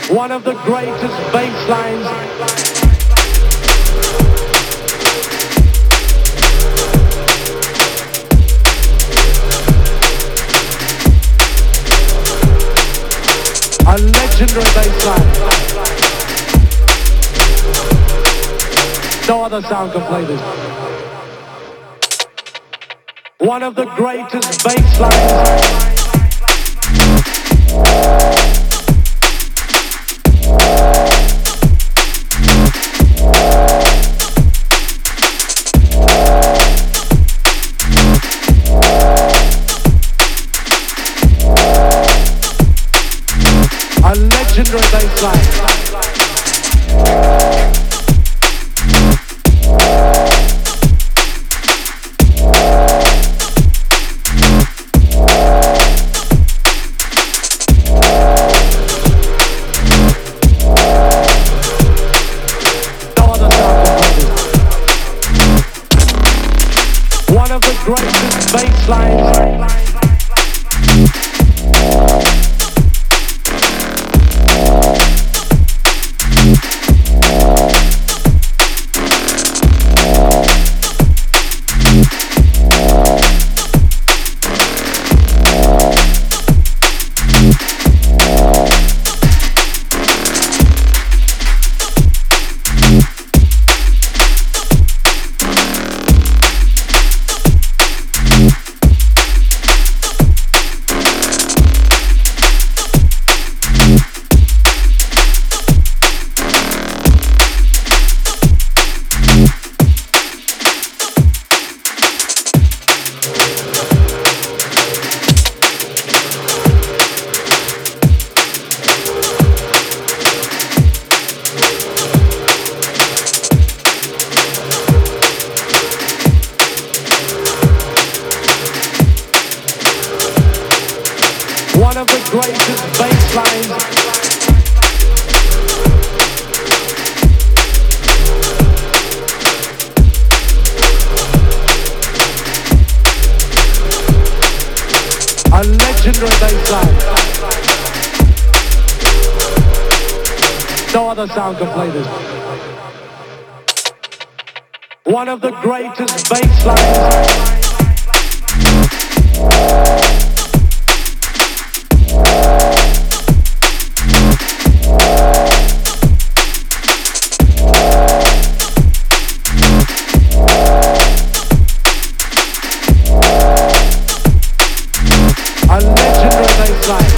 One of the greatest bass lines. A legendary bass line. No other sound can play this. One of the greatest bass lines. A legendary bass line. One of the greatest bass lines. One of the greatest bass lines. A legendary bass line. No other sound can play this. One of the greatest bass lines. A legendary bass line.